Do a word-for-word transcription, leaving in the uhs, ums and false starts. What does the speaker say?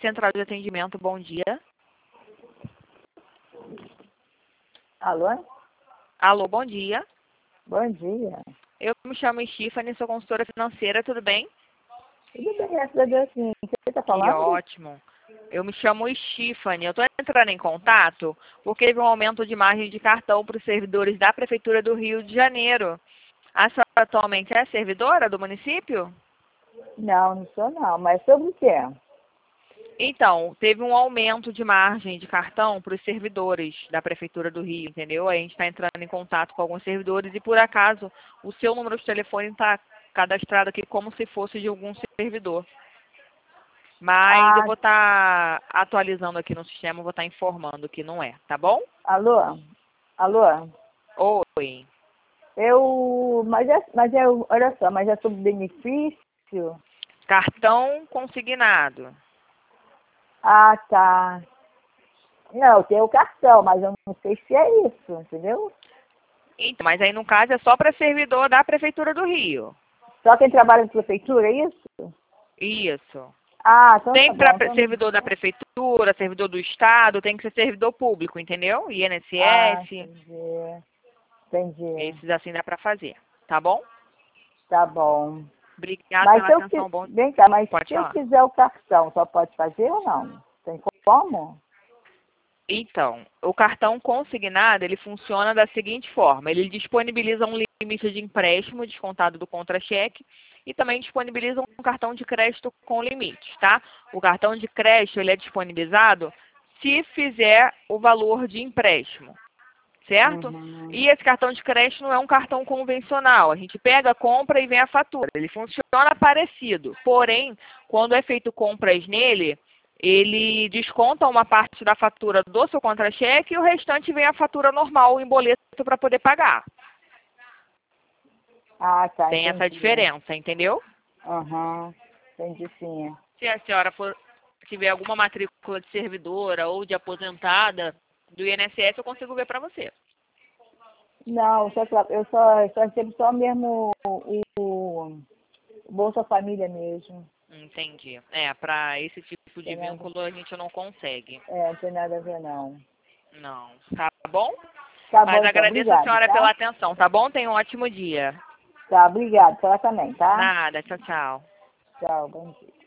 Central de Atendimento, bom dia. Alô? Alô, bom dia. Bom dia. Eu me chamo Stephanie, sou consultora financeira, tudo bem? Tudo bem, graças a Deus, sim. Você está Que falando? ótimo. Eu me chamo Stephanie, eu estou entrando em contato porque teve um aumento de margem de cartão para os servidores da Prefeitura do Rio de Janeiro. A senhora atualmente é servidora do município? Não, não sou não. Mas sobre o quê? Então, teve um aumento de margem de cartão para os servidores da Prefeitura do Rio, entendeu? Aí a gente está entrando em contato com alguns servidores e, por acaso, o seu número de telefone está cadastrado aqui como se fosse de algum servidor. Mas eu Ah, vou estar atualizando aqui no sistema, vou estar informando que não é, tá bom? alô? Alô? Oi. Eu... Mas é, mas é... Olha só, mas é sobre benefício? Cartão consignado. Ah, tá. Não, eu tenho o cartão, mas eu não sei se é isso, entendeu? Então, mas aí no caso é só para servidor da Prefeitura do Rio. Só quem trabalha na prefeitura, é isso? Isso. Ah, então tá Tem para bom. Então... servidor da prefeitura, servidor do estado, tem que ser servidor público, entendeu? Ah, I N S S, entendi. Entendi. esses assim dá para fazer, tá bom? Tá bom. Obrigada Mas pela se eu atenção, quiser, bom. vem cá, mas Pode se eu falar. quiser o cartão, só pode fazer ou não? Tem como? Então, o cartão consignado, ele funciona da seguinte forma, ele disponibiliza um limite de empréstimo descontado do contra-cheque e também disponibiliza um cartão de crédito com limites, tá? O cartão de crédito, ele é disponibilizado se fizer o valor de empréstimo, certo? Uhum. E esse cartão de crédito não é um cartão convencional. A gente pega, compra e vem a fatura. Ele funciona parecido. Porém, quando é feito compras nele, ele desconta uma parte da fatura do seu contra-cheque e o restante vem a fatura normal em boleto para poder pagar. Ah, tá, Tem essa entendi. diferença, entendeu? Aham, entendi sim. Se a senhora for, tiver alguma matrícula de servidora ou de aposentada do I N S S, eu consigo ver para você. Não, só, tra- eu só, eu só recebo só mesmo o, o Bolsa Família mesmo. Entendi. É, para esse tipo de Tem nada, vínculo a gente não consegue. é, não tem nada a ver não. Não. Tá bom? Tá Mas bom então, agradeço a obrigado, senhora pela tá? atenção, tá bom? Tenha um ótimo dia. Tá, obrigado, pra ela também, tá? Nada. Tchau, tchau. Tchau, bom dia.